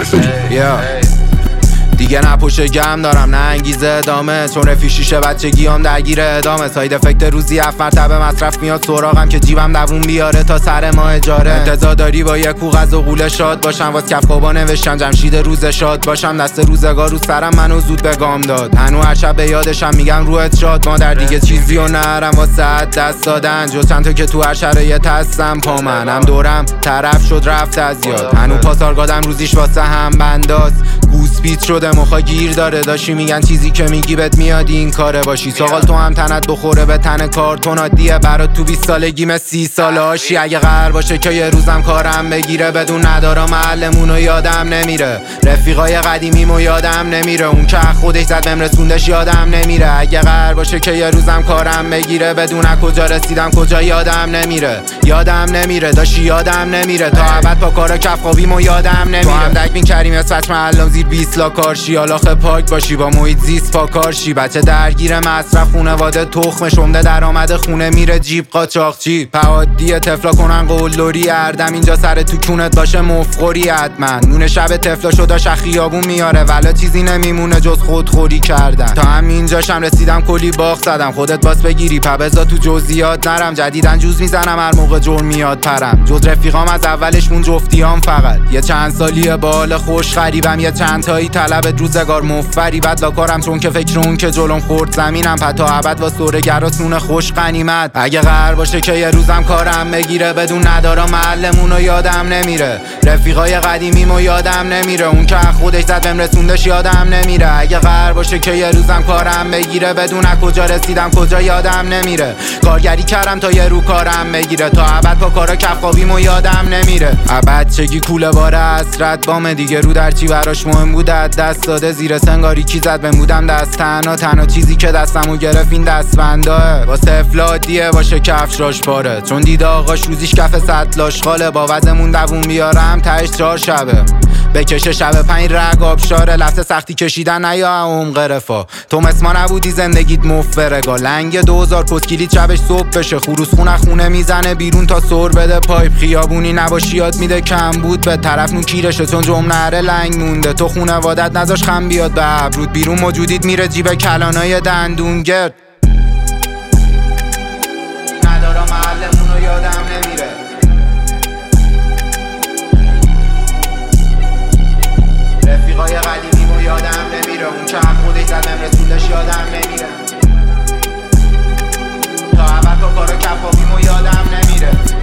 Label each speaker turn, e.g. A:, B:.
A: دیگه نه پشت گم دارم نه انگیزه ادامه، چون رفیق شیشه بچگیام درگیر ادامه. ساید افکت روزی 7 مرتبه مصرف میاد سراغم که جیبم دووم بیاره تا سر ماه اجاره. انتظار داری با یک کوغذ و غوله شاد باشم، واس کف خوابا نوشتم جمشید روز شاد باشم. دست روزگار رو سرم منو زود به گام داد، هنو هر شب به یادشم میگم روحت شاد. ما در دیگه چیزی و نرم واسه دست دادن، جز چند تا که تو هر شرایط هستم پا منم دورم طرف شد رفت از یاد. هنو پاسارگادم روزیش واسه هم بنداز، گوسپیت شده مخا گیر داره. داشی میگن چیزی که میگی بهت میاد این کاره باشی ساقال تو هم تنت بخوره به تن کارتون عادیه برات تو 20 سالگی مثل 30 ساله هاشی. اگه قرار باشه که یه روزم کارم بگیره بدون ندارم محلمونو یادم نمیره، رفیقای قدیمیمو یادم نمیره، اون که خودش زد بهم رسوندش یادم نمیره. اگه قرار باشه که یه روزم کارم بگیره بدون کجا رسیدم کجا یادم نمیره داشی یادم نمیره تا ابد پا کارا کف خوابیمو یادم نمیره. تو هم دک بین کریم اسفت معلم زیر 20 لا کارشی، حالاخ پاک باشی با محیط زیست پاکارشی. بچه درگیر مصرف خونواده تخمش عمده درآمد خونه میره جیب قاچاقچی. پهادی تفلا کنن قلدری اردم اینجا سر تو کونت باشه مفخوری حتما. نون شب تفلا شده خیابون میاره ولی چیزی نمیمونه جز خودخوری کردن. تا همینجاشم رسیدم کلی باغ زدم، خودت باس بگیری پبزا تو جزئیات نرم. جدیدن جوز میزنم هر موقع جرم میاد پرم، جز رفیقام از اولش مون جفتیام فقط. یه چند سالیه بال خوش غریبم، یه چند تایی طلبت روزگار مفری. بعد لاکارم چون که فکر اون که جلوم خورد زمینم پتا ابد واس دورگراس نون خوش غنیمت. اگه قرار باشه که یه روزم کارم بگیره بدون ندارم محلمونو یادم نمیره، رفیقای قدیمیمو یادم نمیره، اون که خودش زد بهم رسوندش یادم نمیره. اگه قرار باشه که یه روزم کارم بگیره بدون کجا رسیدم کجا یادم نمیره، کارگری کردم تا یه رو کارم بگیره تا ابد پا کارا کف خوابیمو یادم نمیره. ابد چگی کوله بار حسرت بام دیگه رو در چی براش مهم بود دست داده زیر سنگاری کی زد بهم بودم دست تنها چیزی که دستمو گرفت این دستبنده. واسه افلادیه باشه کفش راش پاره، چون دیده آقاش روزیش کف سطلاش خاله. با وزمون دووم بیارم تهش 4 شبه بکشه شب 5 رگ آبشاره. لفظ سختی کشیدن نیا عمق رفا، تو مسما نبودی زندگیت مفرگا. لنگ 2000 پسکیلیت شبش صبح بشه، خروس خونه میزنه بیرون تا سر بده پایپ. خیابونی نباشی یاد میده کم بود به طرف نون کیرشه چون جمله لنگ مونده. تو خونوادت نذاش خم بیاد به ابرود، بیرون موجودیت میره جیب کلانای دندون گرد. ندارم محلمونو یادم نمیره، رفیقای قدیمیمو یادم نمیره، اون که خودش زد بهم رسوندش یادم نمیره.